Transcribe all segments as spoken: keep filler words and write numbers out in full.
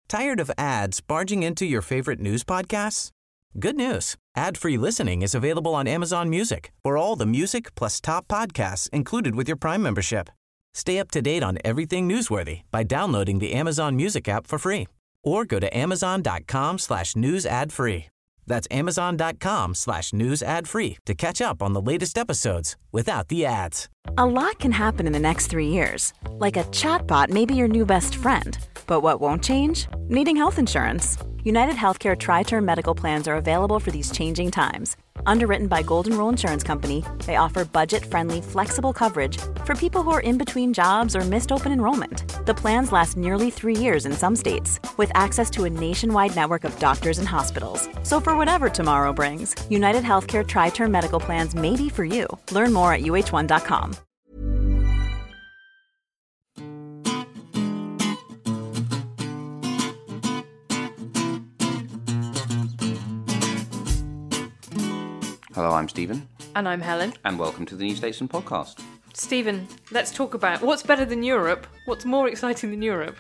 Tired of ads barging into your favorite news podcasts? Good news. Ad-free listening is available on Amazon Music for all the music plus top podcasts included with your Prime membership. Stay up to date on everything newsworthy by downloading the Amazon Music app for free or go to amazon.com slash news ad free. That's amazon.com slash news ad free to catch up on the latest episodes without the ads. A lot can happen in the next three years. Like a chatbot may be your new best friend. But what won't change? Needing health insurance. United Healthcare Tri-Term Medical Plans are available for these changing times. Underwritten by Golden Rule Insurance Company, they offer budget-friendly, flexible coverage for people who are in between jobs or missed open enrollment. The plans last nearly three years in some states, with access to a nationwide network of doctors and hospitals. So for whatever tomorrow brings, United Healthcare Tri-Term Medical Plans may be for you. Learn more at U H one dot com. Hello, I'm Stephen. And I'm Helen. And welcome to the New Statesman podcast. Stephen, let's talk about what's better than Europe? What's more exciting than Europe?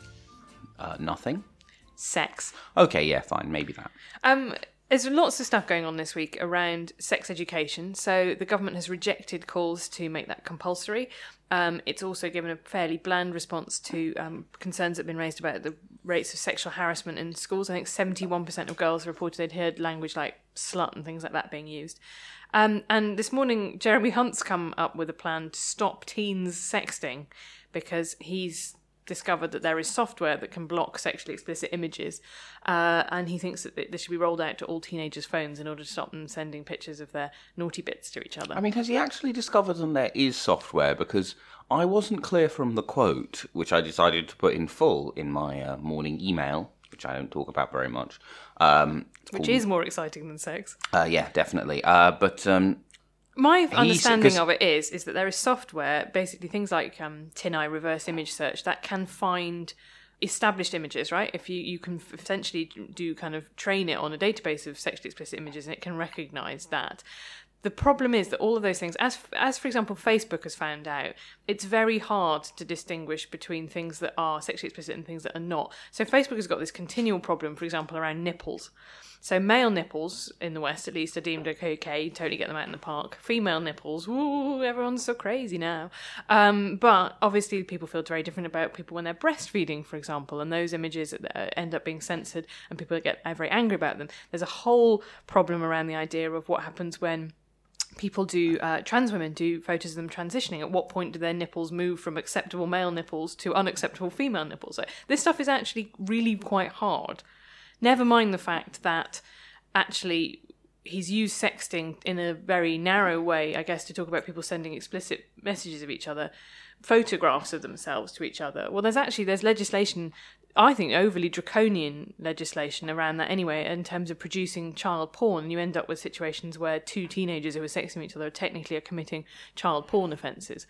Uh, nothing. Sex. Okay, yeah, fine, maybe that. Um, there's lots of stuff going on this week around sex education. So the government has rejected calls to make that compulsory. Um, it's also given a fairly bland response to um, concerns that have been raised about the rates of sexual harassment in schools. I think seventy-one percent of girls reported they'd heard language like slut and things like that being used. Um, and this morning, Jeremy Hunt's come up with a plan to stop teens sexting because he's discovered that there is software that can block sexually explicit images, uh, and he thinks that this should be rolled out to all teenagers' phones in order to stop them sending pictures of their naughty bits to each other. I mean, has he actually discovered that there is software? Because I wasn't clear from the quote, which I decided to put in full in my uh, morning email, which I don't talk about very much. Um, which called, is more exciting than sex. Uh, yeah, definitely. Uh, but... Um, My understanding of it is is that there is software, basically things like um, TinEye reverse image search, that can find established images, right? If you, you can essentially do kind of train it on a database of sexually explicit images and it can recognise that. The problem is that all of those things, as as for example Facebook has found out, it's very hard to distinguish between things that are sexually explicit and things that are not. So Facebook has got this continual problem, for example, around nipples. So male nipples, in the West at least, are deemed okay, totally get them out in the park. Female nipples, woo, everyone's so crazy now. Um, but obviously people feel very different about people when they're breastfeeding, for example, and those images end up being censored and people get very angry about them. There's a whole problem around the idea of what happens when people do, uh, trans women do photos of them transitioning. At what point do their nipples move from acceptable male nipples to unacceptable female nipples? So this stuff is actually really quite hard. Never mind the fact that actually he's used sexting in a very narrow way, I guess, to talk about people sending explicit messages of each other, photographs of themselves to each other. Well, there's actually, there's legislation, I think overly draconian legislation around that anyway, in terms of producing child porn, and you end up with situations where two teenagers who are sexting each other technically are committing child porn offences.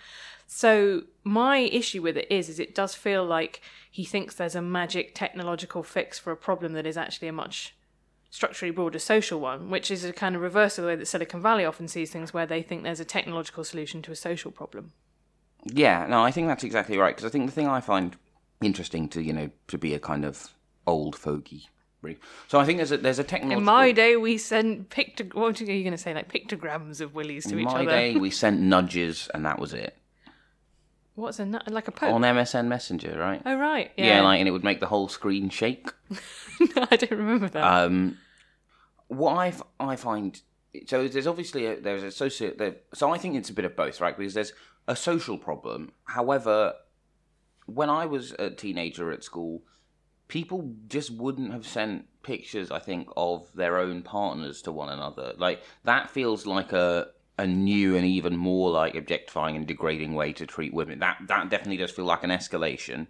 So my issue with it is, is it does feel like he thinks there's a magic technological fix for a problem that is actually a much structurally broader social one, which is a kind of reverse of the way that Silicon Valley often sees things, where they think there's a technological solution to a social problem. Yeah, no, I think that's exactly right, because I think the thing I find interesting to, you know, to be a kind of old fogey. So I think there's a there's a technological... In my day, we sent pictog... What are you going to say? Like pictograms of willies to In each my other? day, we sent nudges, and that was it. What's a nu- like a poke? On M S N Messenger, right? Oh, right. Yeah, yeah like, and it would make the whole screen shake. No, I don't remember that. Um, what I, f- I find... So there's obviously... A, there's associate... There, so I think it's a bit of both, right? Because there's a social problem. However, when I was a teenager at school, people just wouldn't have sent pictures, I think, of their own partners to one another. Like, that feels like a a new and even more, like, objectifying and degrading way to treat women. That that definitely does feel like an escalation.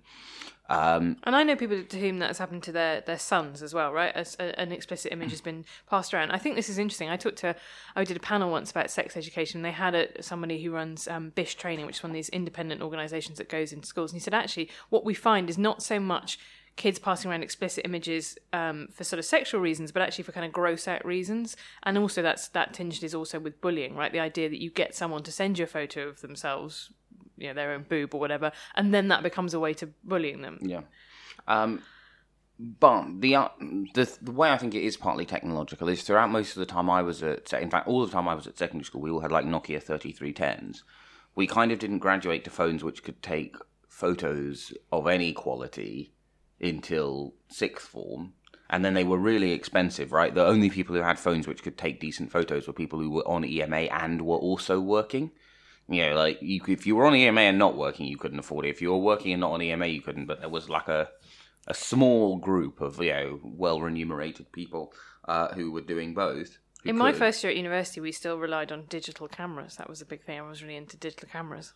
Um, and I know people to whom that's happened to their, their sons as well, right? As a, an explicit image has been passed around. I think this is interesting. I talked to, I did a panel once about sex education. They had a, somebody who runs um, Bish Training, which is one of these independent organisations that goes into schools. And he said, actually, what we find is not so much kids passing around explicit images um, for sort of sexual reasons, but actually for kind of gross out reasons. And also that's that tinged is also with bullying, right? The idea that you get someone to send you a photo of themselves, you know, their own boob or whatever, and then that becomes a way to bullying them. Yeah. Um, But the, uh, the the way I think it is partly technological is throughout most of the time I was at, in fact, all the time I was at secondary school, we all had like Nokia thirty-three tens. We kind of didn't graduate to phones which could take photos of any quality until sixth form. And then they were really expensive, right? The only people who had phones which could take decent photos were people who were on E M A and were also working. You know, like, you, if you were on E M A and not working, you couldn't afford it. If you were working and not on E M A, you couldn't. But there was like a... a small group of, you know, well-remunerated people uh, who were doing both. In could. my first year at university, we still relied on digital cameras. That was a big thing. I was really into digital cameras.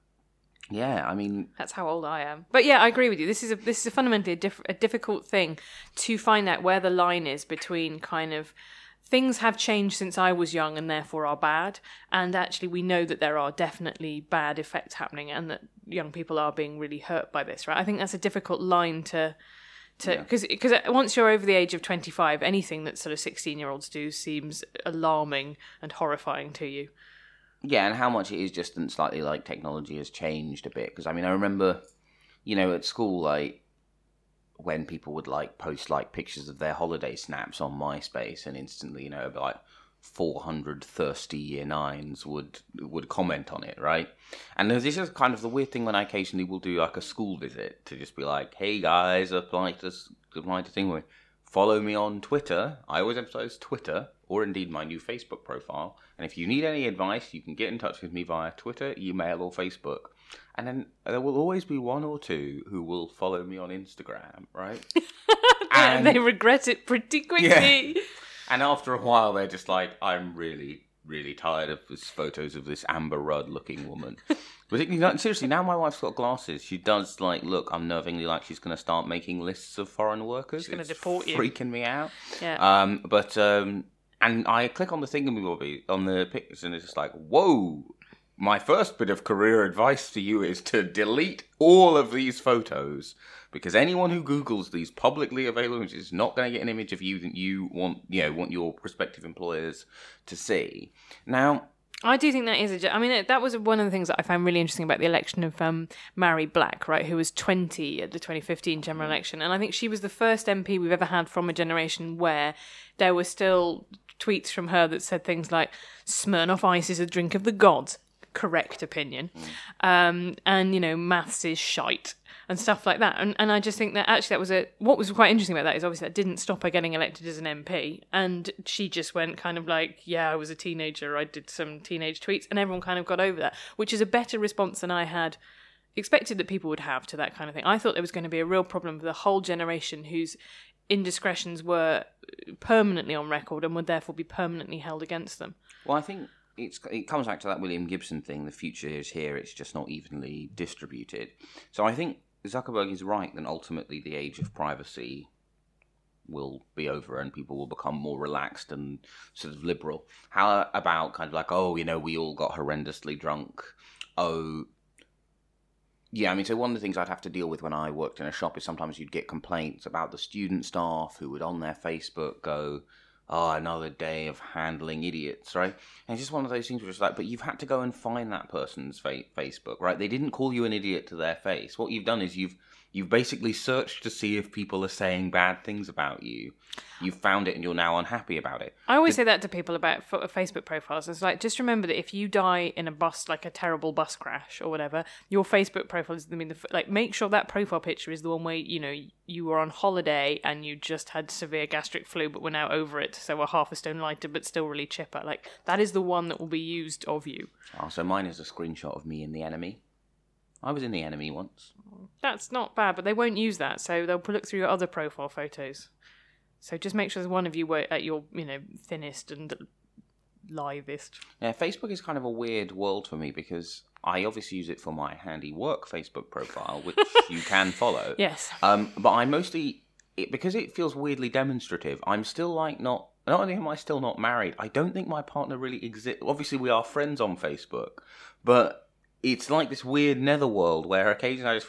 Yeah, I mean... That's how old I am. But yeah, I agree with you. This is a, this is a fundamentally a, diff- a difficult thing to find out where the line is between kind of... Things have changed since I was young and therefore are bad. And actually we know that there are definitely bad effects happening and that young people are being really hurt by this, right? I think that's a difficult line to... to because yeah. because once you're over the age of twenty-five, anything that sort of sixteen-year-olds do seems alarming and horrifying to you. Yeah, and how much it is just slightly like technology has changed a bit. Because, I mean, I remember, you know, at school, like, when people would like post like pictures of their holiday snaps on MySpace, and instantly, you know, like four hundred thirsty year nines would would comment on it, right? And this is kind of the weird thing when I occasionally will do like a school visit to just be like, hey guys, apply to apply to thing with follow me on Twitter. I always emphasize Twitter, or indeed my new Facebook profile. And if you need any advice, you can get in touch with me via Twitter, email, or Facebook. And then there will always be one or two who will follow me on Instagram, right? And they regret it pretty quickly. Yeah. And after a while, they're just like, I'm really, really tired of this photos of this Amber Rudd-looking woman. But it, seriously, now my wife's got glasses. She does, like, look unnervingly like she's going to start making lists of foreign workers. She's going to deport you. Freaking me out. Yeah. Um, but, um, and I click on the thingamabobby, on the pictures, and it's just like, whoa. My first bit of career advice to you is to delete all of these photos, because anyone who Googles these publicly available images is not going to get an image of you that you want, you know, want your prospective employers to see. Now, I do think that is a... I mean, that was one of the things that I found really interesting about the election of um, Mary Black, right, who was twenty at the twenty fifteen general election. And I think she was the first M P we've ever had from a generation where there were still tweets from her that said things like, Smirnoff Ice is a drink of the gods. Correct opinion. Um, and, you know, maths is shite and stuff like that. And and I just think that actually that was a... What was quite interesting about that is obviously that didn't stop her getting elected as an M P. And she just went kind of like, yeah, I was a teenager, I did some teenage tweets, and everyone kind of got over that, which is a better response than I had expected that people would have to that kind of thing. I thought there was going to be a real problem with the whole generation whose indiscretions were permanently on record and would therefore be permanently held against them. Well, I think... It's, it comes back to that William Gibson thing, the future is here, it's just not evenly distributed. So I think Zuckerberg is right that ultimately the age of privacy will be over and people will become more relaxed and sort of liberal. How about kind of like, oh, you know, we all got horrendously drunk. Oh, yeah, I mean, so one of the things I'd have to deal with when I worked in a shop is sometimes you'd get complaints about the student staff who would on their Facebook go, oh, another day of handling idiots, right? And it's just one of those things where it's like, but you've had to go and find that person's fa- Facebook, right? They didn't call you an idiot to their face. What you've done is you've you've basically searched to see if people are saying bad things about you. You've found it and you're now unhappy about it. I always the- say that to people about Facebook profiles. It's like, just remember that if you die in a bus, like a terrible bus crash or whatever, your Facebook profile is, I mean, the, like, make sure that profile picture is the one where, you know, you were on holiday and you just had severe gastric flu but were now over it, so we're half a stone lighter but still really chipper. Like, that is the one that will be used of you. Oh, so mine is a screenshot of me in The Enemy. I was in The Enemy once. That's not bad, but they won't use that, so they'll look through your other profile photos. So just make sure there's one of you were at your, you know, thinnest and livest. Yeah, Facebook is kind of a weird world for me because I obviously use it for my handy work Facebook profile, which you can follow. Yes. Um, but I mostly, it, because it feels weirdly demonstrative, I'm still like not, not only am I still not married, I don't think my partner really exists. Obviously we are friends on Facebook, but it's like this weird netherworld where occasionally I just feel like,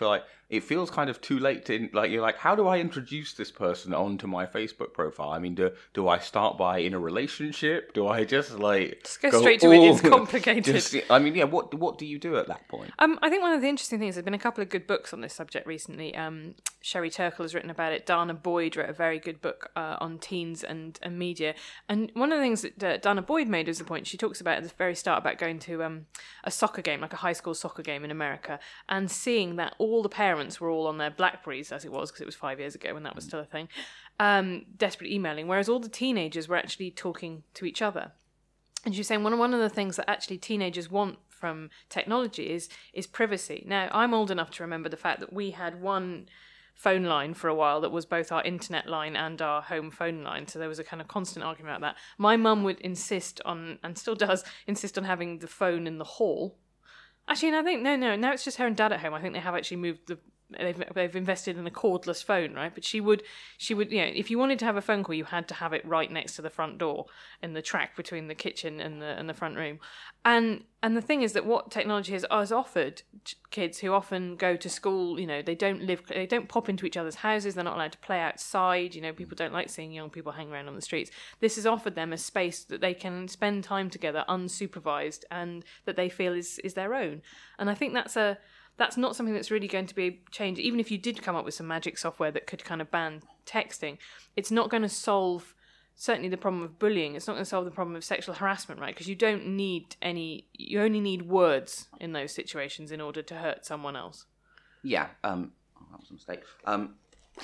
it feels kind of too late to, like, you're like, how do I introduce this person onto my Facebook profile? I mean, do do I start by in a relationship? Do I just like just go, go straight to all, it? It's complicated. Just, I mean, yeah. What what do you do at that point? Um, I think one of the interesting things, there's been a couple of good books on this subject recently. Um, Sherry Turkle has written about it. Dana Boyd wrote a very good book uh, on teens and, and media. And one of the things that uh, Dana Boyd made was the point she talks about at the very start about going to um, a soccer game, like a high school soccer game in America, and seeing that all the parents were all on their Blackberries, as it was, because it was five years ago when that was still a thing, um, desperately emailing, whereas all the teenagers were actually talking to each other. And she was saying one, one of the things that actually teenagers want from technology is is privacy. Now, I'm old enough to remember the fact that we had one phone line for a while that was both our internet line and our home phone line, so there was a kind of constant argument about that. My mum would insist on, and still does, insist on having the phone in the hall. Actually, no, I think, no, no, now it's just her and dad at home. I think they have actually moved the, they've they've invested in a cordless phone, right? But she would, she would, you know, if you wanted to have a phone call, you had to have it right next to the front door in the track between the kitchen and the and the front room. And and the thing is that what technology has, has offered kids who often go to school, you know, they don't live, they don't pop into each other's houses, they're not allowed to play outside, you know, people don't like seeing young people hang around on the streets. This has offered them a space that they can spend time together unsupervised and that they feel is, is their own. And I think that's a, that's not something that's really going to be changed. Even if you did come up with some magic software that could kind of ban texting, it's not going to solve certainly the problem of bullying. It's not going to solve the problem of sexual harassment, right? Because you don't need any, you only need words in those situations in order to hurt someone else. Yeah, um, oh, that was a mistake. Um,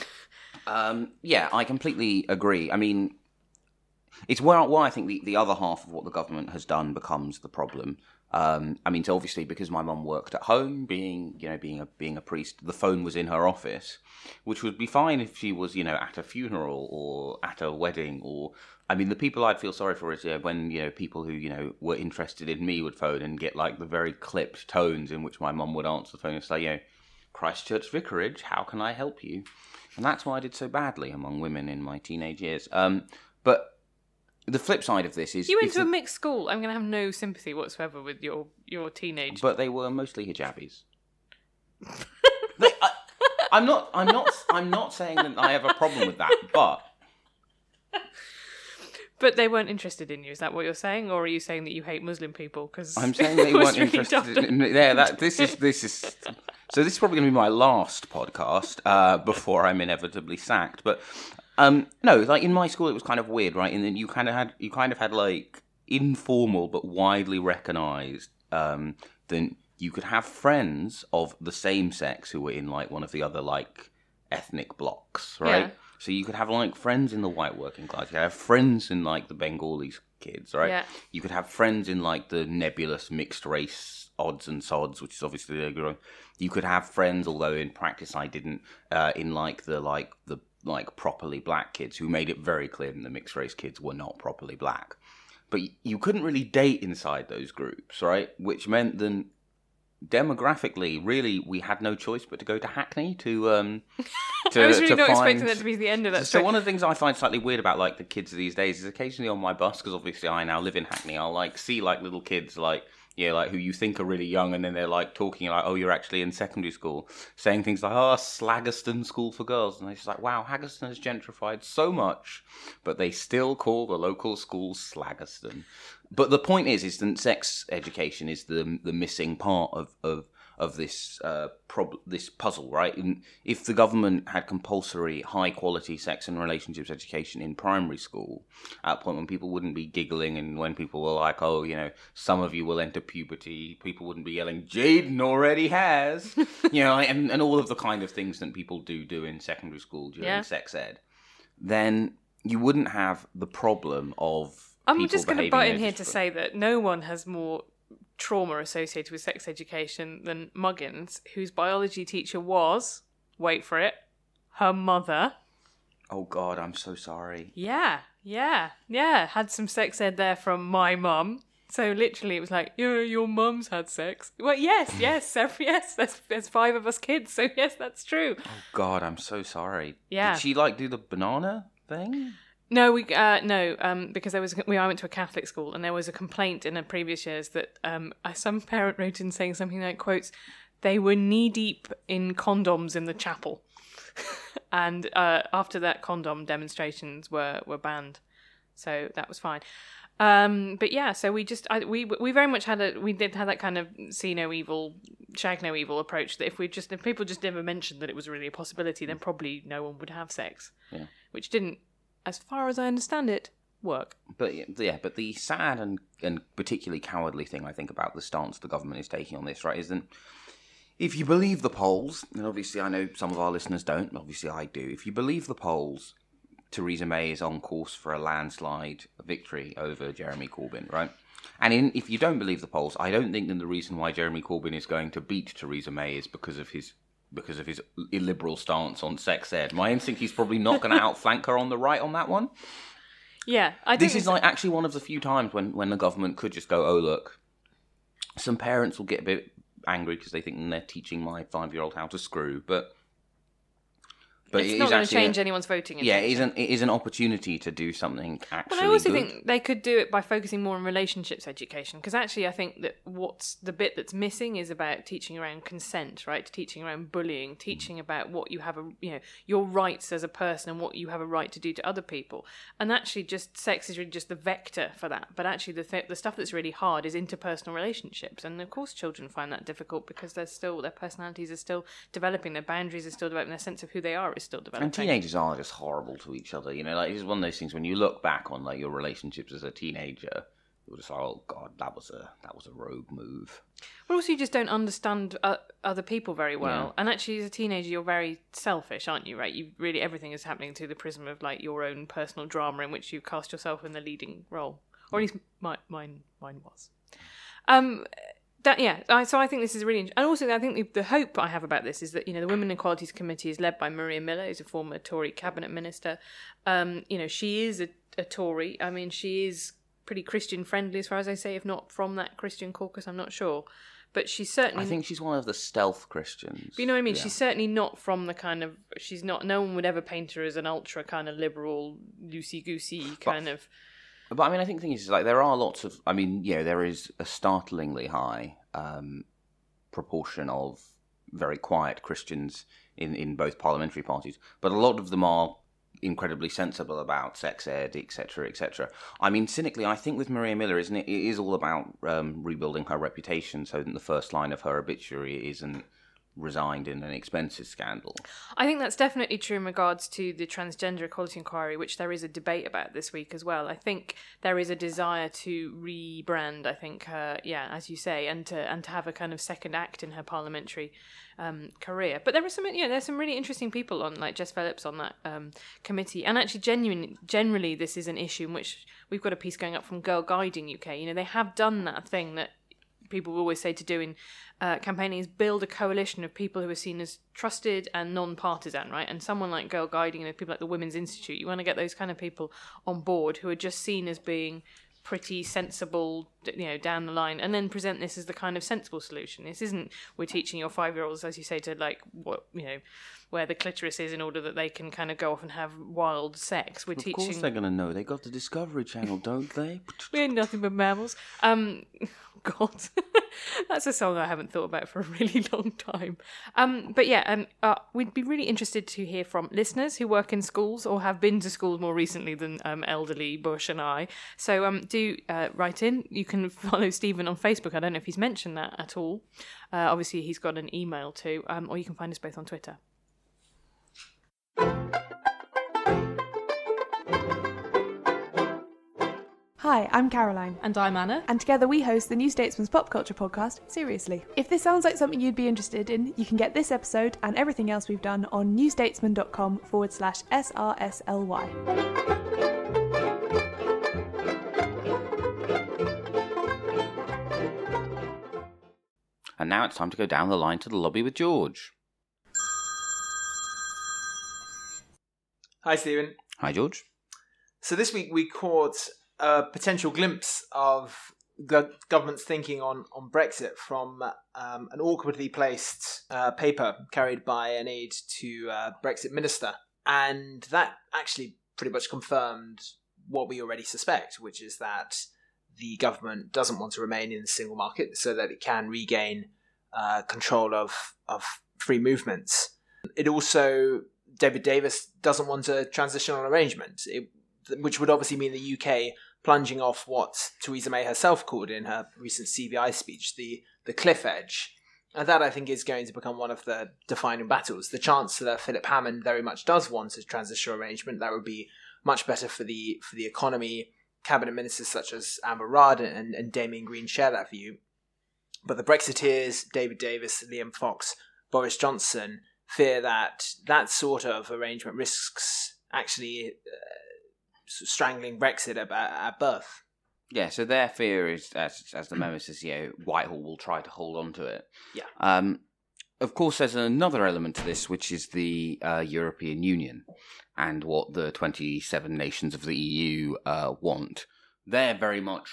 um, yeah, I completely agree. I mean, it's where, why I think the, the other half of what the government has done becomes the problem. Um, I mean, so obviously because my mum worked at home, being, you know, being a being a priest, the phone was in her office, which would be fine if she was, you know, at a funeral or at a wedding, or, I mean, the people I'd feel sorry for is uh, when, you know, people who, you know, were interested in me would phone and get like the very clipped tones in which my mum would answer the phone and say, you know, Christchurch Vicarage, how can I help you? And that's why I did so badly among women in my teenage years. Um, but the flip side of this is... You went to the, a mixed school. I'm going to have no sympathy whatsoever with your, your teenage... But they were mostly hijabis. they, I, I'm not I'm not, I'm not saying that I have a problem with that, but... But they weren't interested in you, is that what you're saying? Or are you saying that you hate Muslim people? Cause I'm saying they weren't really interested in me. Yeah, that, this is... this is. So this is probably going to be my last podcast uh, before I'm inevitably sacked, but... Um, no, like in my school, it was kind of weird, right? And then you kind of had, you kind of had like informal but widely recognised. Um, then you could have friends of the same sex who were in like one of the other like ethnic blocks, right? Yeah. So you could have like friends in the white working class. You could have friends in like the Bengali kids, right? Yeah. You could have friends in like the nebulous mixed race odds and sods, which is obviously the growing. You could have friends, although in practice I didn't, uh, in like the like the. like properly black kids who made it very clear that the mixed race kids were not properly black. But you couldn't really date inside those groups, right? Which meant that demographically, really, we had no choice but to go to Hackney to um to I was really to not find... expecting that to be the end of that So story. one of the things I find slightly weird about like the kids these days is occasionally on my bus, because obviously I now live in Hackney, I'll like see like little kids like yeah, like who you think are really young, and then they're like talking like, oh, you're actually in secondary school, saying things like, oh, Slaggerston School for Girls, and they're just like, wow, Haggerston has gentrified so much, but they still call the local school Slaggerston. But the point is, is that sex education is the the missing part of of of this uh prob- this puzzle, right? And if the government had compulsory high quality sex and relationships education in primary school, at a point when people wouldn't be giggling and when people were like, oh, you know, some of you will enter puberty, people wouldn't be yelling, Jaden already has, you know, and, and all of the kind of things that people do do in secondary school during yeah. sex ed, then you wouldn't have the problem of I'm just going to butt in here to for- say that no one has more trauma associated with sex education than Muggins, whose biology teacher was, wait for it, her mother. Oh God, I'm so sorry. Yeah, yeah, yeah. Had some sex ed there from my mum. So literally it was like, yeah, your mum's had sex. Well, yes, yes, every, yes, there's, there's five of us kids, so yes, that's true. Oh God, I'm so sorry. Yeah. Did she like do the banana thing? No, we uh, no, um, because there was we I went to a Catholic school, and there was a complaint in the previous years that um, some parent wrote in saying something like, quotes, they were knee-deep in condoms in the chapel. And uh, after that, condom demonstrations were, were banned. So that was fine. Um, but yeah, so we just I, we we very much had a we did have that kind of see no evil, shag no evil approach. That if we just if people just never mentioned that it was really a possibility, then probably no one would have sex. Yeah. Which didn't, as far as I understand it, work. But yeah, but the sad and and particularly cowardly thing I think about the stance the government is taking on this, right, is that if you believe the polls, and obviously I know some of our listeners don't, obviously I do. If you believe the polls, Theresa May is on course for a landslide victory over Jeremy Corbyn, right? And in, if you don't believe the polls, I don't think that the reason why Jeremy Corbyn is going to beat Theresa May is because of his because of his illiberal stance on sex ed. My instinct, he's probably not going to outflank her on the right on that one. Yeah, I think this is like actually one of the few times when, when the government could just go, oh look, some parents will get a bit angry because they think they're teaching my five-year-old how to screw, but. But it's it not going to change a, anyone's voting. Yeah, it is, an, it is an opportunity to do something actually Well, I also good. think they could do it by focusing more on relationships education, because actually I think that what's the bit that's missing is about teaching around consent, right? Teaching around bullying, teaching about what you have a, you know, your rights as a person and what you have a right to do to other people. And actually just sex is really just the vector for that. But actually the th- the stuff that's really hard is interpersonal relationships. And of course children find that difficult because they're still, their personalities are still developing, their boundaries are still developing, their sense of who they are is still developing. And teenagers are just horrible to each other, you know, like it's one of those things when you look back on like your relationships as a teenager, you're just like, oh god, that was a that was a rogue move. But also you just don't understand uh, other people very well. Yeah. And actually as a teenager you're very selfish, aren't you, right? You really, everything is happening through the prism of like your own personal drama in which you cast yourself in the leading role. Or at least my, mine mine was. Um That, yeah, I, so I think this is really interesting. And also I think the, the hope I have about this is that, you know, the Women Equalities Committee is led by Maria Miller, who's a former Tory cabinet minister. Um, you know, she is a, a Tory. I mean, she is pretty Christian friendly as far as I say, if not from that Christian caucus, I'm not sure. But she's certainly... I think she's one of the stealth Christians. But you know what I mean? Yeah. She's certainly not from the kind of... She's not... No one would ever paint her as an ultra kind of liberal, loosey-goosey kind but, of... But I mean, I think the thing is, like, there are lots of... I mean, yeah, there is a startlingly high um, proportion of very quiet Christians in, in both parliamentary parties. But a lot of them are incredibly sensible about sex ed, et cetera, et cetera. I mean, cynically, I think with Maria Miller, isn't it? It is all about um, rebuilding her reputation so that the first line of her obituary isn't resigned in an expenses scandal. I think that's definitely true in regards to the transgender equality inquiry, which there is a debate about this week as well. I think there is a desire to rebrand, I think, her, yeah, as you say, and to and to have a kind of second act in her parliamentary um, career. But there are some, you know, there's some really interesting people on, like Jess Phillips on that um, committee. And actually, genuinely, generally, this is an issue in which we've got a piece going up from Girl Guiding U K. You know, they have done that thing that people always say to do in uh, campaigning is build a coalition of people who are seen as trusted and non-partisan, right? And someone like Girl Guiding and people like the Women's Institute, you want to get those kind of people on board who are just seen as being pretty sensible, you know, down the line, and then present this as the kind of sensible solution. This isn't, we're teaching your five-year-olds, as you say, to like, what, you know, where the clitoris is in order that they can kind of go off and have wild sex. We're of teaching... Of course they're going to know. They got the Discovery Channel, don't they? We're nothing but mammals. Um, God, that's a song I haven't thought about for a really long time. Um, but yeah, um, uh, we'd be really interested to hear from listeners who work in schools or have been to schools more recently than um, elderly Bush and I. So um, do uh, write in. You can follow Stephen on Facebook. I don't know if he's mentioned that at all. Uh, obviously, he's got an email too, um, or you can find us both on Twitter. Hi, I'm Caroline. And I'm Anna. And together we host the New Statesman's pop culture podcast, Seriously. If this sounds like something you'd be interested in, you can get this episode and everything else we've done on newstatesman.com forward slash SRSLY. And now it's time to go down the line to the lobby with George. Hi, Stephen. Hi, George. So this week we caught a potential glimpse of the government's thinking on, on Brexit from um, an awkwardly placed uh, paper carried by an aide to uh, Brexit minister. And that actually pretty much confirmed what we already suspect, which is that the government doesn't want to remain in the single market so that it can regain uh, control of, of free movements. It also, David Davis doesn't want a transitional arrangement, it, which would obviously mean the U K plunging off what Theresa May herself called in her recent C B I speech, the, the cliff edge. And that, I think, is going to become one of the defining battles. The Chancellor, Philip Hammond, very much does want a transitional arrangement. That would be much better for the for the economy. Cabinet ministers such as Amber Rudd and, and Damien Green share that view. But the Brexiteers, David Davis, Liam Fox, Boris Johnson, fear that that sort of arrangement risks actually uh, strangling Brexit at, at birth. Yeah, so their fear is, as as the memo says, you know, Whitehall will try to hold on to it. Yeah. Um, of course, there's another element to this, which is the uh, European Union and what the twenty-seven nations of the E U uh, want. They're very much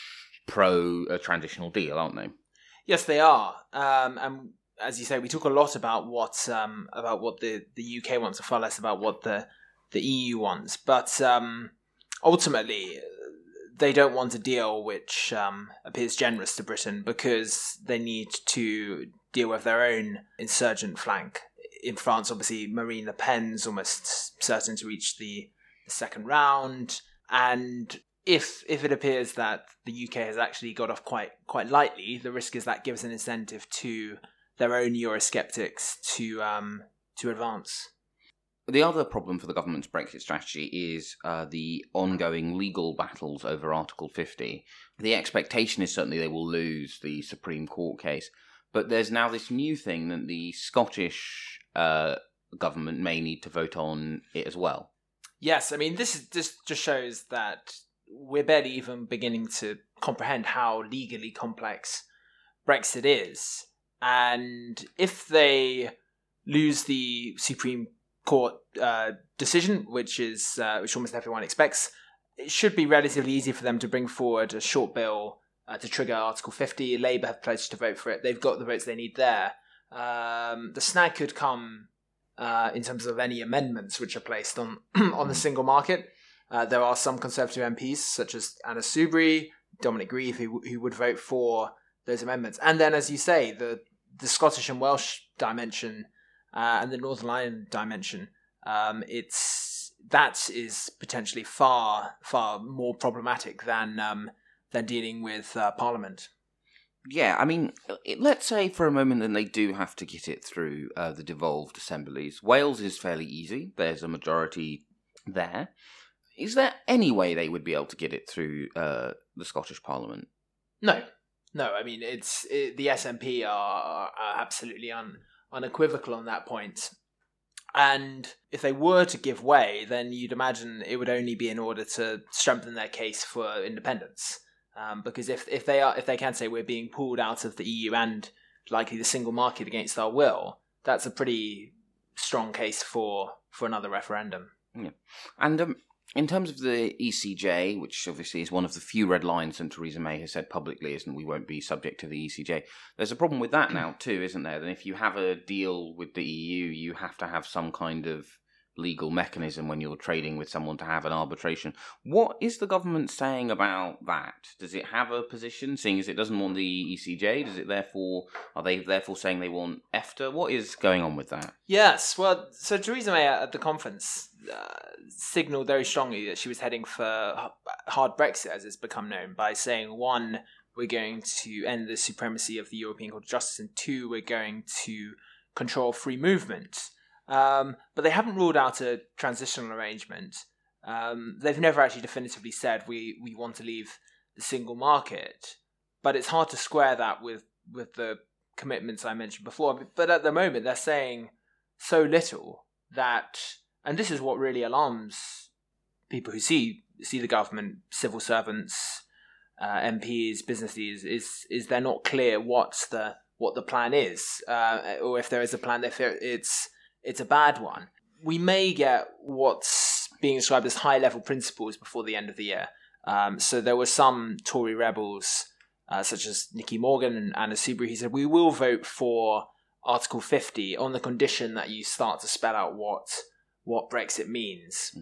pro a transitional deal, aren't they? Yes, they are. Um, and as you say, we talk a lot about what um, about what the, the U K wants, and far less about what the the E U wants. But um, ultimately, they don't want a deal which um, appears generous to Britain because they need to deal with their own insurgent flank. In France, obviously, Marine Le Pen's almost certain to reach the, the second round. And if if it appears that the U K has actually got off quite quite lightly, the risk is that gives an incentive to their own Eurosceptics to um, to advance. The other problem for the government's Brexit strategy is uh, the ongoing legal battles over Article fifty. The expectation is certainly they will lose the Supreme Court case, but there's now this new thing that the Scottish uh, government may need to vote on it as well. Yes, I mean, this, is, this just shows that we're barely even beginning to comprehend how legally complex Brexit is. And if they lose the Supreme Court uh, decision, which is uh, which almost everyone expects, it should be relatively easy for them to bring forward a short bill uh, to trigger Article fifty. Labour have pledged to vote for it. They've got the votes they need there. Um, the snag could come uh, in terms of any amendments which are placed on on the single market. Uh, there are some Conservative M Ps, such as Anna Soubry, Dominic Grieve, who, who would vote for those amendments. And then, as you say, the, the Scottish and Welsh dimension Uh, and the Northern Ireland dimension, um, it's that is potentially far, far more problematic than um, than dealing with uh, Parliament. Yeah, I mean, let's say for a moment that they do have to get it through uh, the devolved assemblies. Wales is fairly easy. There's a majority there. Is there any way they would be able to get it through uh, the Scottish Parliament? No. No, I mean, it's it, the S N P are, are absolutely un... unequivocal on that point. And if they were to give way, then you'd imagine it would only be in order to strengthen their case for independence. Um, because if, if they are if they can say we're being pulled out of the E U and likely the single market against our will, that's a pretty strong case for, for another referendum. Yeah. And um, in terms of the E C J, which obviously is one of the few red lines that Theresa May has said publicly, isn't we won't be subject to the E C J. There's a problem with that now too, isn't there? That if you have a deal with the E U, you have to have some kind of legal mechanism when you're trading with someone to have an arbitration. What is the government saying about that? Does it have a position, seeing as it doesn't want the E C J? Does it therefore, are they therefore saying they want EFTA? What is going on with that? Yes, well, so Theresa May at the conference uh, signalled very strongly that she was heading for hard Brexit, as it's become known, by saying, one, we're going to end the supremacy of the European Court of Justice, and two, we're going to control free movement. Um, but they haven't ruled out a transitional arrangement. Um, they've never actually definitively said we, we want to leave the single market. But it's hard to square that with, with the commitments I mentioned before. But at the moment, they're saying so little that, and this is what really alarms people who see see the government, civil servants, uh, M Ps, business leaders, is is they're not clear what's the what the plan is, uh, or if there is a plan, they fear it's it's a bad one. We may get what's being described as high-level principles before the end of the year. Um, so there were some Tory rebels, uh, such as Nicky Morgan and Anna Soubry, who said, we will vote for Article fifty on the condition that you start to spell out what what Brexit means.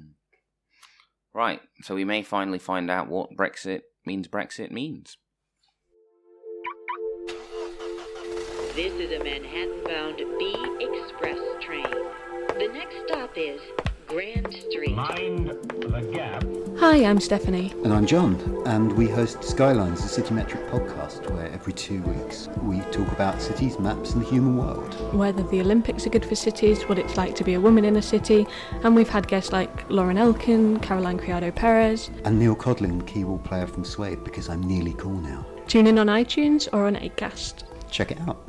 Right, so we may finally find out what Brexit means Brexit means. This is a Manhattan-bound B Express train. The next stop is Grand Street. Mind the gap. Hi, I'm Stephanie. And I'm John, and we host Skylines, a Citymetric podcast, where every two weeks we talk about cities, maps, and the human world. Whether the Olympics are good for cities, what it's like to be a woman in a city, and we've had guests like Lauren Elkin, Caroline Criado-Perez, and Neil Codlin, keyboard player from Suede, because I'm nearly cool now. Tune in on iTunes or on Acast. Check it out.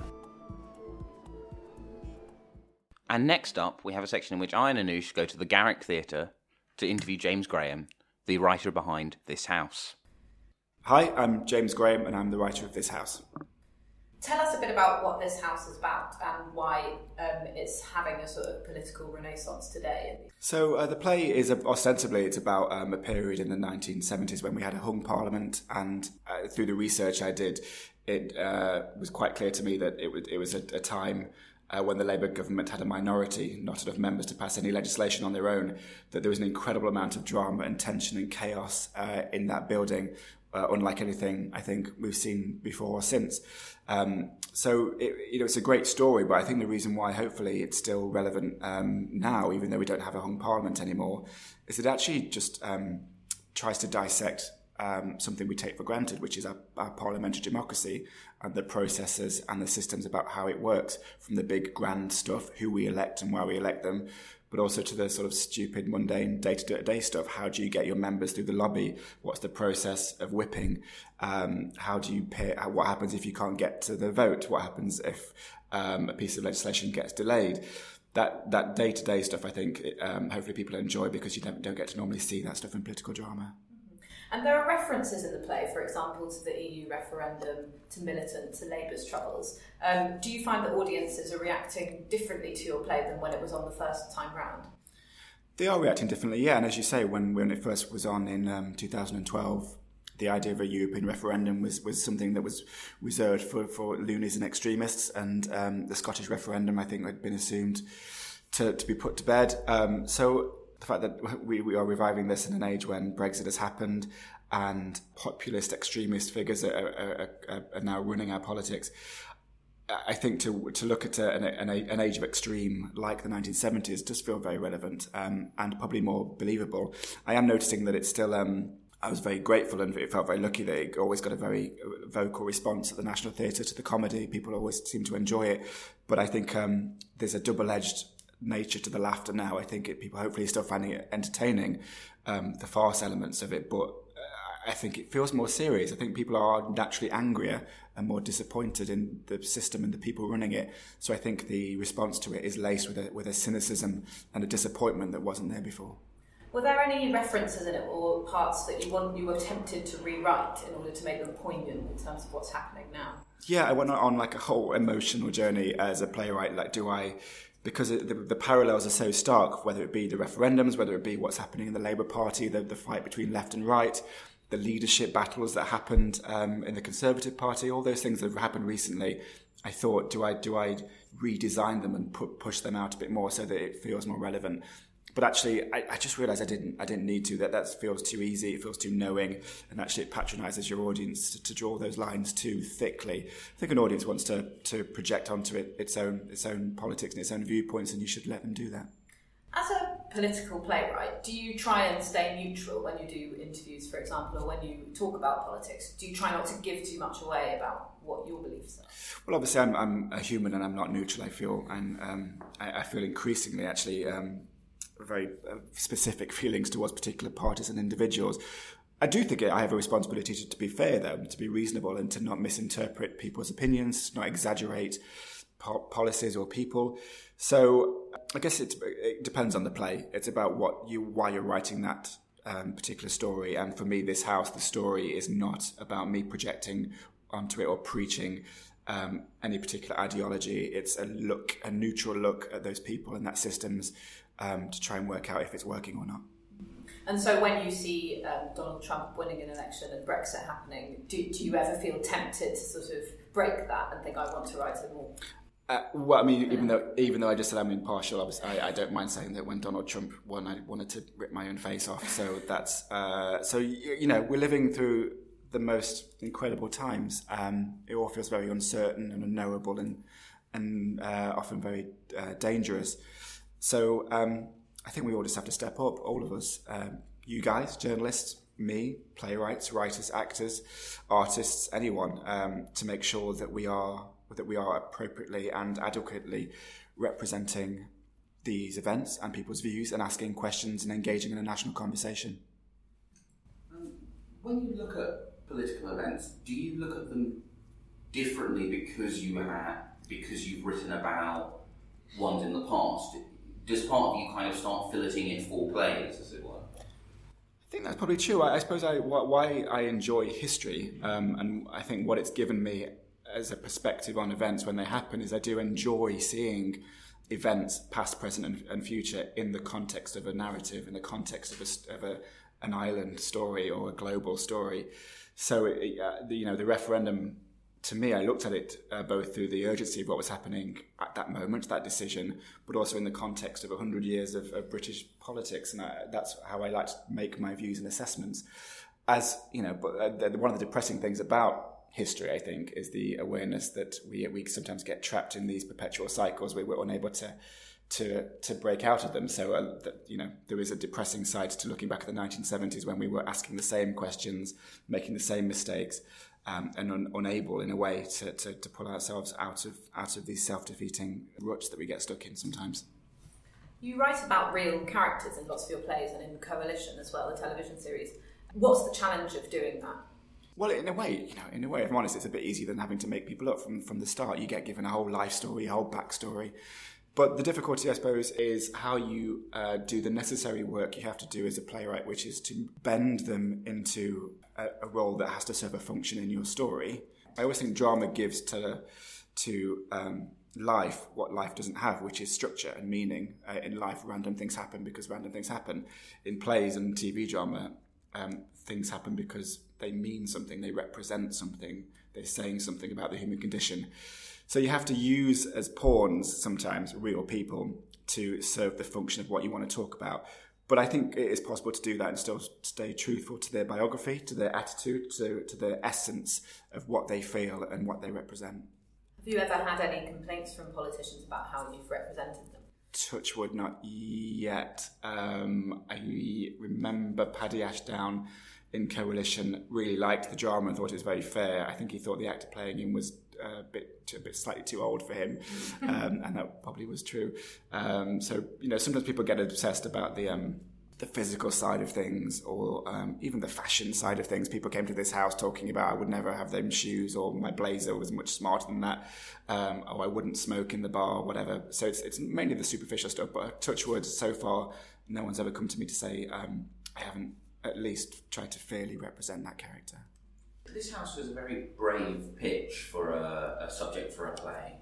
And next up, we have a section in which I and Anoush go to the Garrick Theatre to interview James Graham, the writer behind This House. Hi, I'm James Graham, and I'm the writer of This House. Tell us a bit about what This House is about and why um, it's having a sort of political renaissance today. So uh, the play is, uh, ostensibly, it's about um, a period in the nineteen seventies when we had a hung parliament, and uh, through the research I did, it uh, was quite clear to me that it, w- it was a, a time Uh, when the Labour government had a minority, not enough members to pass any legislation on their own, that there was an incredible amount of drama and tension and chaos uh, in that building, uh, unlike anything I think we've seen before or since. Um, so, it, you know, it's a great story, but I think the reason why hopefully it's still relevant um, now, even though we don't have a hung parliament anymore, is it actually just um, tries to dissect Um, something we take for granted, which is our, our parliamentary democracy and the processes and the systems about how it works, from the big grand stuff, who we elect and why we elect them, but also to the sort of stupid, mundane, day-to-day stuff. How do you get your members through the lobby? What's the process of whipping? Um, how do you pay? What happens if you can't get to the vote? What happens if um, a piece of legislation gets delayed? That that day-to-day stuff, I think, um, hopefully people enjoy, because you don't, don't get to normally see that stuff in political drama. And there are references in the play, for example, to the E U referendum, to Militant, to Labour's troubles. Um, do you find that audiences are reacting differently to your play than when it was on the first time round? They are reacting differently, yeah. And as you say, when, when it first was on in um, two thousand twelve, the idea of a European referendum was, was something that was reserved for, for loonies and extremists. And um, the Scottish referendum, I think, had been assumed to, to be put to bed. Um, so... The fact that we, we are reviving this in an age when Brexit has happened and populist extremist figures are, are, are, are now running our politics, I think to to look at a, an, an age of extreme like the nineteen seventies does feel very relevant um, and probably more believable. I am noticing that it's still... Um, I was very grateful and it felt very lucky that it always got a very vocal response at the National Theatre to the comedy. People always seem to enjoy it. But I think um, there's a double-edged nature to the laughter now. I think it, people hopefully are still finding it entertaining, um, the farce elements of it, but uh, I think it feels more serious. I think people are naturally angrier and more disappointed in the system and the people running it. So I think the response to it is laced with a, with a cynicism and a disappointment that wasn't there before. Were there any references in it or parts that you want you were tempted to rewrite in order to make them poignant in terms of what's happening now? Yeah, I went on like a whole emotional journey as a playwright. Like, do I... Because the, the parallels are so stark, whether it be the referendums, whether it be what's happening in the Labour Party, the, the fight between left and right, the leadership battles that happened um, in the Conservative Party, all those things that have happened recently. I thought, do I do I redesign them and put, push them out a bit more so that it feels more relevant? But actually, I, I just realised I didn't. I didn't need to. That that feels too easy. It feels too knowing, and actually, it patronises your audience to, to draw those lines too thickly. I think an audience wants to to project onto it its own its own politics and its own viewpoints, and you should let them do that. As a political playwright, do you try and stay neutral when you do interviews, for example, or when you talk about politics? Do you try not to give too much away about what your beliefs are? Well, obviously, I'm I'm a human and I'm not neutral. I feel, and um, I, I feel increasingly actually. Um, very uh, specific feelings towards particular parties and individuals. I do think I have a responsibility to, to be fair, though, to be reasonable and to not misinterpret people's opinions, to not exaggerate po- policies or people. So I guess it, it depends on the play. It's about what you, why you're writing that um, particular story. And for me, This House, the story is not about me projecting onto it or preaching um, any particular ideology. It's a look, a neutral look at those people and that systems, Um, to try and work out if it's working or not. And so when you see um, Donald Trump winning an election and Brexit happening, do, do you ever feel tempted to sort of break that and think, I want to write it more? Uh, well, I mean, even though even though I just said I'm impartial, I, was, I, I don't mind saying that when Donald Trump won, I wanted to rip my own face off. So that's uh, so you, you know we're living through the most incredible times. Um, it all feels very uncertain and unknowable and and uh, often very uh, dangerous. So um, I think we all just have to step up, all of us. Um, you guys, journalists, me, playwrights, writers, actors, artists, anyone, um, to make sure that we are that we are appropriately and adequately representing these events and people's views and asking questions and engaging in a national conversation. Um, when you look at political events, do you look at them differently because you have, because you've written about ones in the past? Does part of you kind of start filleting in for plays, as it were? I think that's probably true. I, I suppose I, why I enjoy history, um, and I think what it's given me as a perspective on events when they happen is I do enjoy seeing events, past, present, and, and future, in the context of a narrative, in the context of a, of a an island story or a global story. So, it, uh, the, you know, the referendum, to me, I looked at it uh, both through the urgency of what was happening at that moment, that decision, but also in the context of one hundred years of, of British politics, and I, that's how I like to make my views and assessments. As you know, but uh, the, one of the depressing things about history, I think, is the awareness that we we sometimes get trapped in these perpetual cycles where we're unable to to to break out of them. So, uh, that, you know, there is a depressing side to looking back at the nineteen seventies when we were asking the same questions, making the same mistakes. Um, and un- unable, in a way, to, to, to pull ourselves out of out of these self-defeating ruts that we get stuck in sometimes. You write about real characters in lots of your plays and in Coalition as well, the television series. What's the challenge of doing that? Well, in a way, you know, in a way, if I'm honest, it's a bit easier than having to make people up from, from the start. You get given a whole life story, a whole backstory. But the difficulty, I suppose, is how you uh, do the necessary work you have to do as a playwright, which is to bend them into a, a role that has to serve a function in your story. I always think drama gives to to um, life what life doesn't have, which is structure and meaning. Uh, in life, random things happen because random things happen. In plays and T V drama, um, things happen because they mean something, they represent something, they're saying something about the human condition. So you have to use as pawns sometimes real people to serve the function of what you want to talk about. But I think it is possible to do that and still stay truthful to their biography, to their attitude, to, to the essence of what they feel and what they represent. Have you ever had any complaints from politicians about how you've represented them? Touch wood, not yet. Um, I remember Paddy Ashdown in Coalition really liked the drama and thought it was very fair. I think he thought the actor playing him was a bit, a bit slightly too old for him, um, and that probably was true. Um, so, you know, sometimes people get obsessed about the um, the physical side of things, or um, even the fashion side of things. People came to this house talking about I would never have them shoes, or my blazer was much smarter than that, um, or I wouldn't smoke in the bar, or whatever. So it's it's mainly the superficial stuff. But touch wood, so far, no one's ever come to me to say um, I haven't at least tried to fairly represent that character. This house was a very brave pitch for a, a subject for a play.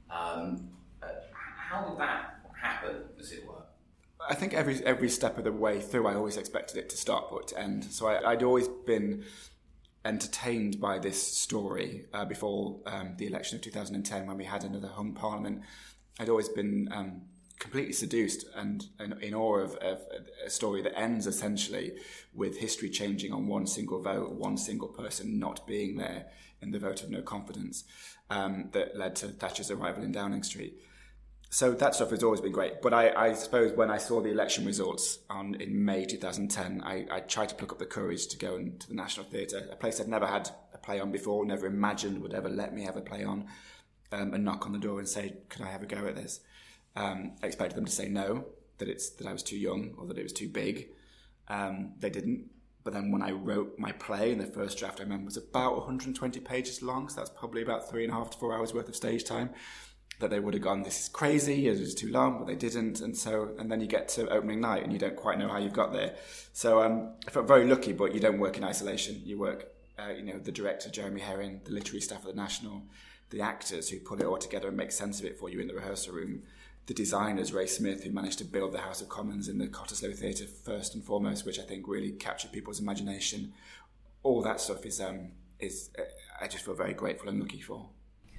Um, uh, how did that happen, as it were? I think every every step of the way through, I always expected it to start but to end. So I, I'd always been entertained by this story uh, before um, the election of two thousand ten, when we had another hung parliament. I'd always been um, completely seduced and, and in awe of, of a story that ends essentially with history changing on one single vote, one single person not being there in the vote of no confidence, um, that led to Thatcher's arrival in Downing Street. So that stuff has always been great. But I, I suppose when I saw the election results on in May two thousand ten, I, I tried to pluck up the courage to go into the National Theatre, a place I'd never had a play on before, never imagined would ever let me have a play on, um, and knock on the door and say, could I have a go at this? Um, I expected them to say no, that it's that I was too young or that it was too big. Um, they didn't. But then when I wrote my play, in the first draft I remember was about one hundred twenty pages long, so that's probably about three and a half to four hours worth of stage time, that they would have gone, this is crazy, it was too long, but they didn't. And so, and then you get to opening night and you don't quite know how you've got there. So um, I felt very lucky, but you don't work in isolation. You work, uh, you know, the director, Jeremy Herring, the literary staff at the National, the actors who put it all together and make sense of it for you in the rehearsal room, the designers, Ray Smith, who managed to build the House of Commons in the Cottesloe Theatre first and foremost, which I think really captured people's imagination. All that stuff is, um, is uh, I just feel very grateful and lucky for.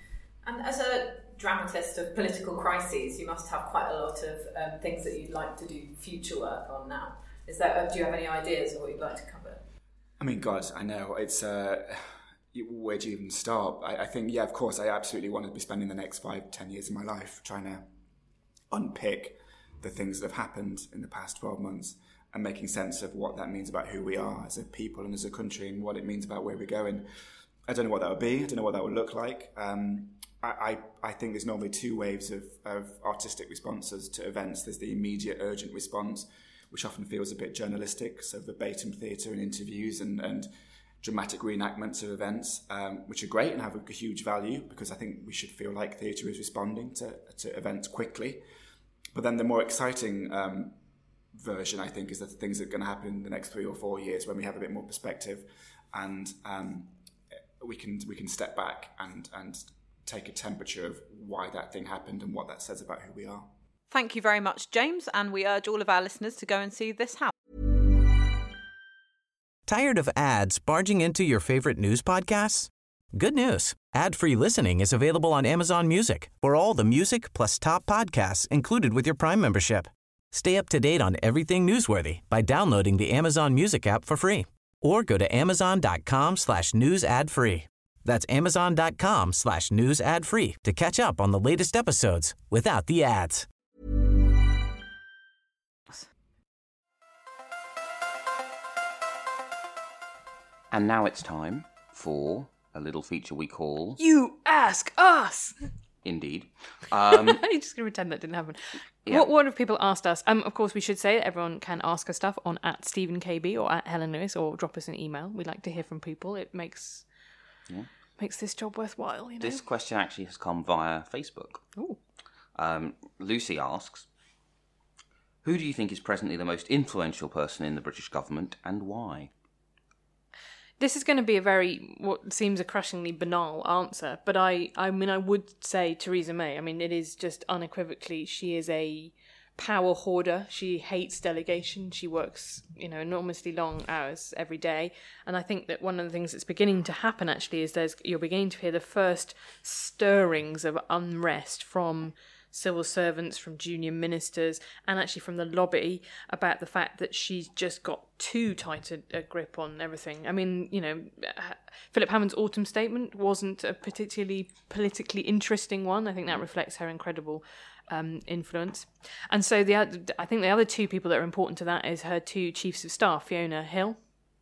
And as a dramatist of political crises, you must have quite a lot of um, things that you'd like to do future work on now. Is that, do you have any ideas of what you'd like to cover? I mean, God, I know. It's, uh, where do you even start? I, I think, yeah, of course, I absolutely want to be spending the next five, ten years of my life trying to unpick the things that have happened in the past twelve months and making sense of what that means about who we are as a people and as a country and what it means about where we're going. I don't know what that would be. I don't know what that would look like. Um, I, I, I think there's normally two waves of, of artistic responses to events. There's the immediate, urgent response, which often feels a bit journalistic, so verbatim theatre and interviews and, and dramatic reenactments of events, um, which are great and have a huge value, because I think we should feel like theatre is responding to, to events quickly. But then the more exciting um, version, I think, is the things that are going to happen in the next three or four years when we have a bit more perspective and um, we can we can step back and, and take a temperature of why that thing happened and what that says about who we are. Thank you very much, James, and we urge all of our listeners to go and see This House. Tired of ads barging into your favorite news podcasts? Good news. Ad-free listening is available on Amazon Music for all the music plus top podcasts included with your Prime membership. Stay up to date on everything newsworthy by downloading the Amazon Music app for free or go to amazon.com slash news ad free. That's amazon.com slash news ad free to catch up on the latest episodes without the ads. And now it's time for a little feature we call... You Ask Us! Indeed. Um, I'm just going to pretend that didn't happen. Yeah. What, what have people asked us? Um, of course, we should say that everyone can ask us stuff on at Stephen K B or at Helen Lewis, or drop us an email. We'd like to hear from people. It makes yeah. makes this job worthwhile, you know? This question actually has come via Facebook. Ooh. Um, Lucy asks, who do you think is presently the most influential person in the British government and why? This is going to be a very, what seems a crushingly banal answer, but I, I mean, I would say Theresa May. I mean, it is just unequivocally, she is a power hoarder. She hates delegation. She works, you know, enormously long hours every day. And I think that one of the things that's beginning to happen, actually, is there's you're beginning to hear the first stirrings of unrest from civil servants, from junior ministers, and actually from the lobby about the fact that she's just got too tight a, a grip on everything. I mean, you know, Philip Hammond's autumn statement wasn't a particularly politically interesting one. I think that reflects her incredible um, influence. And so the I think the other two people that are important to that is her two chiefs of staff, Fiona Hill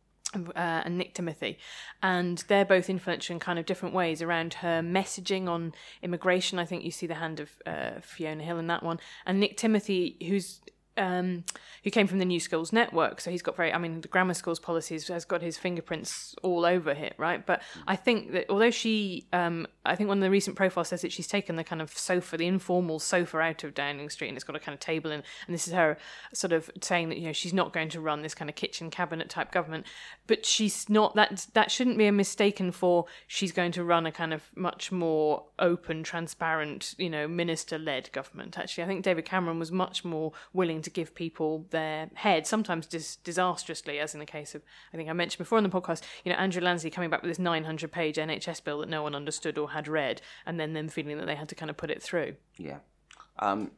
Uh, and Nick Timothy, and they're both influential in kind of different ways around her messaging on immigration. I think you see the hand of uh, Fiona Hill in that one, and Nick Timothy, who's um, who came from the New Skills Network, so he's got very, I mean, the grammar schools policies has got his fingerprints all over it, right? But I think that although she, um, I think one of the recent profiles says that she's taken the kind of sofa, the informal sofa out of Downing Street, and it's got a kind of table in, and this is her sort of saying that, you know, she's not going to run this kind of kitchen cabinet type government, but she's not, that that shouldn't be a mistaken for she's going to run a kind of much more open, transparent, you know, minister-led government. Actually, I think David Cameron was much more willing to give people their head, sometimes dis- disastrously, as in the case of, I think I mentioned before on the podcast, you know, Andrew Lansley coming back with this nine hundred page N H S bill that no one understood or had read, and then them feeling that they had to kind of put it through. Yeah. Um,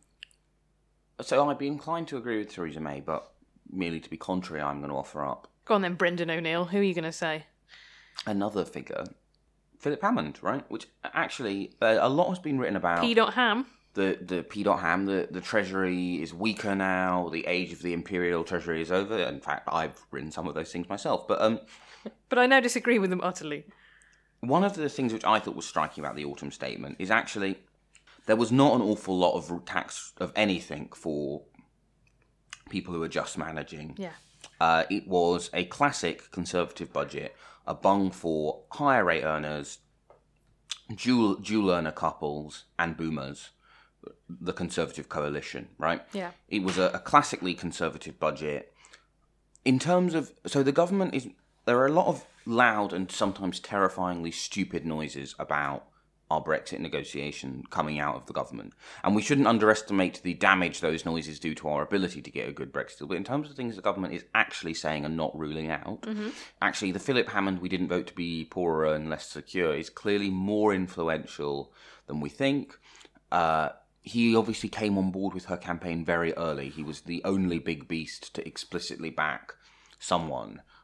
so I'd be inclined to agree with Theresa May, but merely to be contrary, I'm going to offer up. Go on then, Brendan O'Neill. Who are you going to say? Another figure, Philip Hammond, right? Which actually, uh, a lot has been written about. P. Ham. The the P. Ham, the, the Treasury is weaker now, the age of the Imperial Treasury is over. In fact, I've written some of those things myself. But um, but I now disagree with them utterly. One of the things which I thought was striking about the autumn statement is actually there was not an awful lot of tax of anything for people who are just managing. Yeah. Uh, it was a classic Conservative budget, a bung for higher rate earners, dual dual earner couples, and boomers. The Conservative coalition, right? Yeah. It was a, a classically Conservative budget. In terms of, so the government is, there are a lot of loud and sometimes terrifyingly stupid noises about our Brexit negotiation coming out of the government. And we shouldn't underestimate the damage those noises do to our ability to get a good Brexit deal. But in terms of things the government is actually saying and not ruling out, mm-hmm. actually the Philip Hammond, we didn't vote to be poorer and less secure, is clearly more influential than we think. Uh, he obviously came on board with her campaign very early. He was the only big beast to explicitly back someone.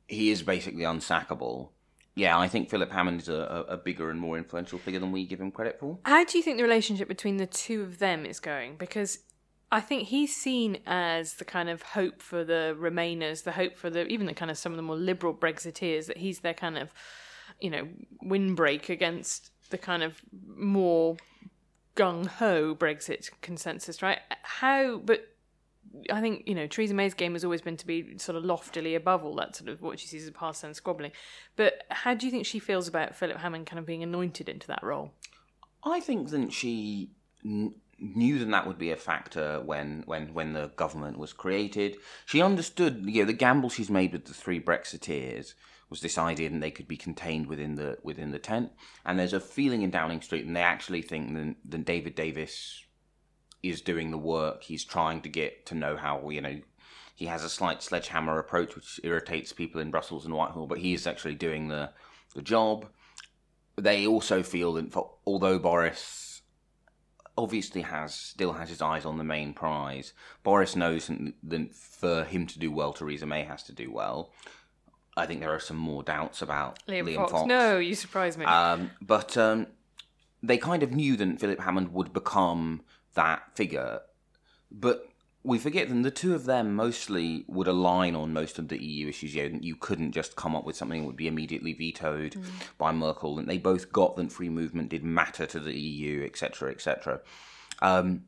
he is basically unsackable. Yeah, I think Philip Hammond is a, a bigger and more influential figure than we give him credit for. How do you think the relationship between the two of them is going? Because I think he's seen as the kind of hope for the Remainers, the hope for the even the kind of some of the more liberal Brexiteers, that he's their kind of, you know, windbreak against the kind of more gung-ho Brexit consensus, right? How, but I think, you know, Theresa May's game has always been to be sort of loftily above all that, sort of what she sees as partisan squabbling. But how do you think she feels about Philip Hammond kind of being anointed into that role? I think that she n- knew that that would be a factor when, when, when the government was created. She understood, you know, the gamble she's made with the three Brexiteers was this idea that they could be contained within the within the tent. And there's a feeling in Downing Street, and they actually think that, that David Davis is doing the work. He's trying to get to know how, you know, he has a slight sledgehammer approach, which irritates people in Brussels and Whitehall, but he is actually doing the, the job. They also feel that for, although Boris obviously has still has his eyes on the main prize, Boris knows that for him to do well, Theresa May has to do well. I think there are some more doubts about Liam, Liam Fox. Fox. No, you surprise me. Um, but um, they kind of knew that Philip Hammond would become that figure. But we forget that the two of them mostly would align on most of the E U issues. You know, you couldn't just come up with something that would be immediately vetoed mm. by Merkel. And they both got that free movement did matter to the E U, et cetera, et cetera. Um,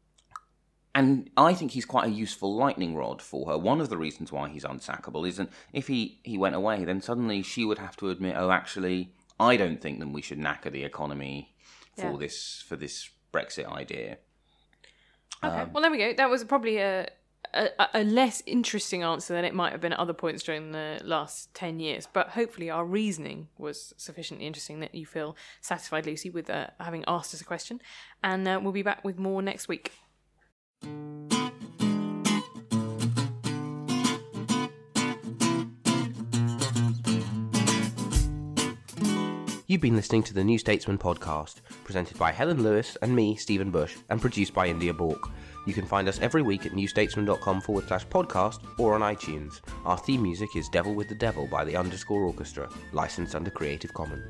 and I think he's quite a useful lightning rod for her. One of the reasons why he's unsackable is that if he, he went away, then suddenly she would have to admit, oh, actually, I don't think that we should knacker the economy for yeah. this for this Brexit idea. Okay, um, well, there we go. That was probably a, a a less interesting answer than it might have been at other points during the last ten years. But hopefully our reasoning was sufficiently interesting that you feel satisfied, Lucy, with uh, having asked us a question. And uh, we'll be back with more next week. You've been listening to the New Statesman podcast, presented by Helen Lewis and me, Stephen Bush, and produced by India Bork. You can find us every week at newstatesman.com forward slash podcast or on iTunes. Our theme music is Devil with the Devil by the Underscore Orchestra, licensed under Creative Commons.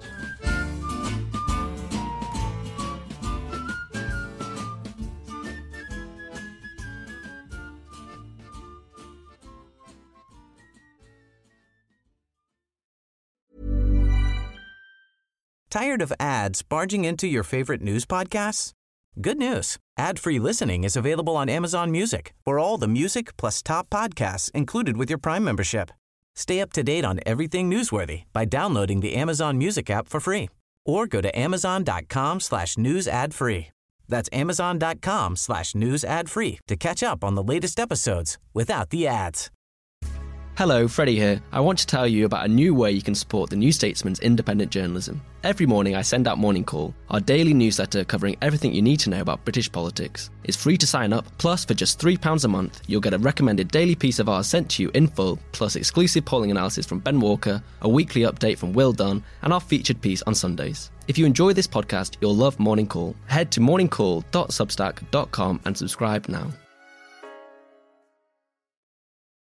Tired of ads barging into your favorite news podcasts? Good news. Ad-free listening is available on Amazon Music for all the music plus top podcasts included with your Prime membership. Stay up to date on everything newsworthy by downloading the Amazon Music app for free or go to amazon.com slash news ad free. That's amazon.com slash news ad free to catch up on the latest episodes without the ads. Hello, Freddie here. I want to tell you about a new way you can support the New Statesman's independent journalism. Every morning I send out Morning Call, our daily newsletter covering everything you need to know about British politics. It's free to sign up, plus for just three pounds a month, you'll get a recommended daily piece of ours sent to you in full, plus exclusive polling analysis from Ben Walker, a weekly update from Will Dunn, and our featured piece on Sundays. If you enjoy this podcast, you'll love Morning Call. Head to morning call dot substack dot com and subscribe now.